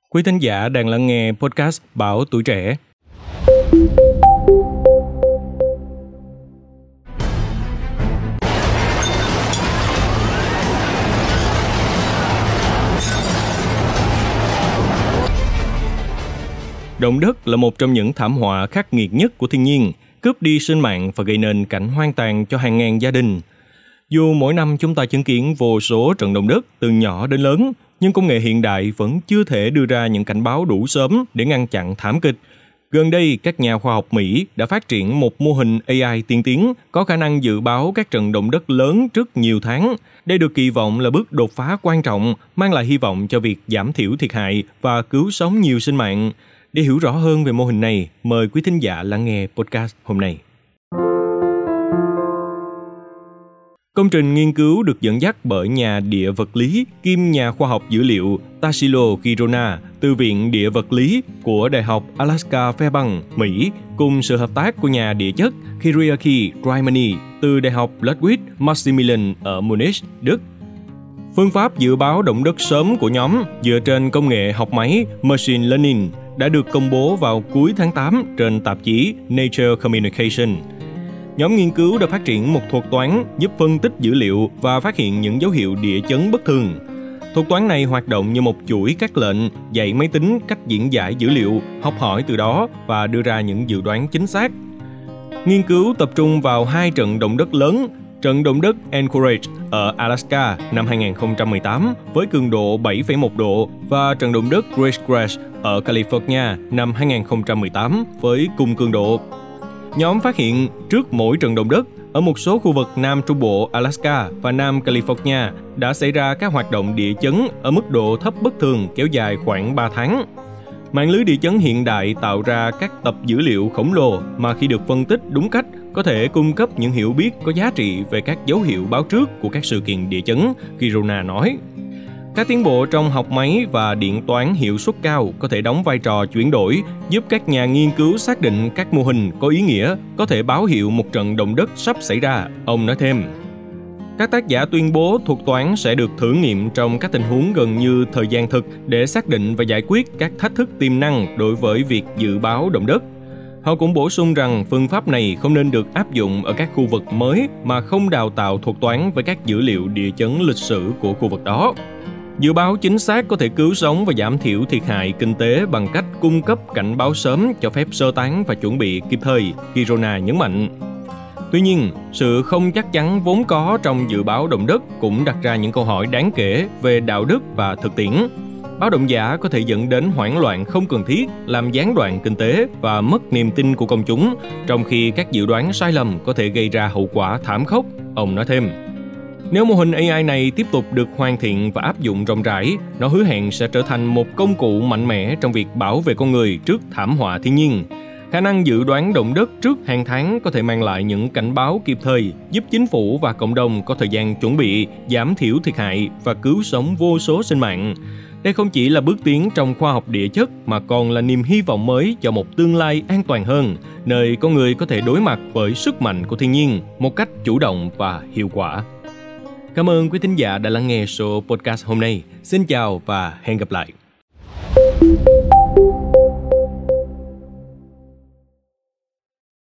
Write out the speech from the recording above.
Quý thính giả đang lắng nghe podcast Báo Tuổi Trẻ. Động đất là một trong những thảm họa khắc nghiệt nhất của thiên nhiên, cướp đi sinh mạng và gây nên cảnh hoang tàn cho hàng ngàn gia đình. Dù mỗi năm chúng ta chứng kiến vô số trận động đất từ nhỏ đến lớn, nhưng công nghệ hiện đại vẫn chưa thể đưa ra những cảnh báo đủ sớm để ngăn chặn thảm kịch. Gần đây, các nhà khoa học Mỹ đã phát triển một mô hình AI tiên tiến có khả năng dự báo các trận động đất lớn trước nhiều tháng. Đây được kỳ vọng là bước đột phá quan trọng, mang lại hy vọng cho việc giảm thiểu thiệt hại và cứu sống nhiều sinh mạng. Để hiểu rõ hơn về mô hình này, mời quý thính giả lắng nghe podcast hôm nay. Công trình nghiên cứu được dẫn dắt bởi nhà địa vật lý kiêm nhà khoa học dữ liệu Tashiro Kirona từ Viện Địa vật lý của Đại học Alaska Fairbanks, Mỹ, cùng sự hợp tác của nhà địa chất Kyriaki Dreimanni từ Đại học Ludwig Maximilian ở Munich, Đức. Phương pháp dự báo động đất sớm của nhóm dựa trên công nghệ học máy Machine Learning đã được công bố vào cuối tháng 8 trên tạp chí Nature Communication. Nhóm nghiên cứu đã phát triển một thuật toán giúp phân tích dữ liệu và phát hiện những dấu hiệu địa chấn bất thường. Thuật toán này hoạt động như một chuỗi các lệnh dạy máy tính cách diễn giải dữ liệu, học hỏi từ đó và đưa ra những dự đoán chính xác. Nghiên cứu tập trung vào hai trận động đất lớn, trận động đất Anchorage ở Alaska năm 2018 với cường độ 7,1 độ và trận động đất Great Crash ở California năm 2018 với cùng cường độ. Nhóm phát hiện trước mỗi trận động đất, ở một số khu vực Nam Trung Bộ Alaska và Nam California đã xảy ra các hoạt động địa chấn ở mức độ thấp bất thường kéo dài khoảng 3 tháng. Mạng lưới địa chấn hiện đại tạo ra các tập dữ liệu khổng lồ mà khi được phân tích đúng cách có thể cung cấp những hiểu biết có giá trị về các dấu hiệu báo trước của các sự kiện địa chấn, Kirona nói. Các tiến bộ trong học máy và điện toán hiệu suất cao có thể đóng vai trò chuyển đổi, giúp các nhà nghiên cứu xác định các mô hình có ý nghĩa có thể báo hiệu một trận động đất sắp xảy ra, ông nói thêm. Các tác giả tuyên bố thuật toán sẽ được thử nghiệm trong các tình huống gần như thời gian thực để xác định và giải quyết các thách thức tiềm năng đối với việc dự báo động đất. Họ cũng bổ sung rằng phương pháp này không nên được áp dụng ở các khu vực mới mà không đào tạo thuật toán với các dữ liệu địa chấn lịch sử của khu vực đó. Dự báo chính xác có thể cứu sống và giảm thiểu thiệt hại kinh tế bằng cách cung cấp cảnh báo sớm cho phép sơ tán và chuẩn bị kịp thời, Kirona nhấn mạnh. Tuy nhiên, sự không chắc chắn vốn có trong dự báo động đất cũng đặt ra những câu hỏi đáng kể về đạo đức và thực tiễn. Báo động giả có thể dẫn đến hoảng loạn không cần thiết, làm gián đoạn kinh tế và mất niềm tin của công chúng, trong khi các dự đoán sai lầm có thể gây ra hậu quả thảm khốc, ông nói thêm. Nếu mô hình AI này tiếp tục được hoàn thiện và áp dụng rộng rãi, nó hứa hẹn sẽ trở thành một công cụ mạnh mẽ trong việc bảo vệ con người trước thảm họa thiên nhiên. Khả năng dự đoán động đất trước hàng tháng có thể mang lại những cảnh báo kịp thời, giúp chính phủ và cộng đồng có thời gian chuẩn bị, giảm thiểu thiệt hại và cứu sống vô số sinh mạng. Đây không chỉ là bước tiến trong khoa học địa chất mà còn là niềm hy vọng mới cho một tương lai an toàn hơn, nơi con người có thể đối mặt với sức mạnh của thiên nhiên một cách chủ động và hiệu quả. Cảm ơn quý thính giả đã lắng nghe số podcast hôm nay. Xin chào và hẹn gặp lại.